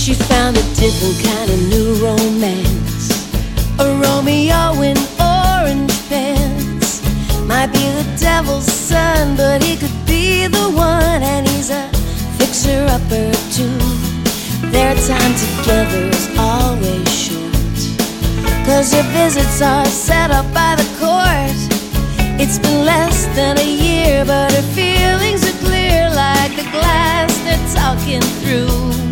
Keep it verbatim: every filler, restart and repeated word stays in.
She found a different kind of new romance, a Romeo in orange pants. Might be the devil's son, but he could be the one. And he's a fixer-upper too. Their time together is always short, 'cause her visits are set up by the court. It's been less than a year, but her feelings are clear like the glass they're talking through.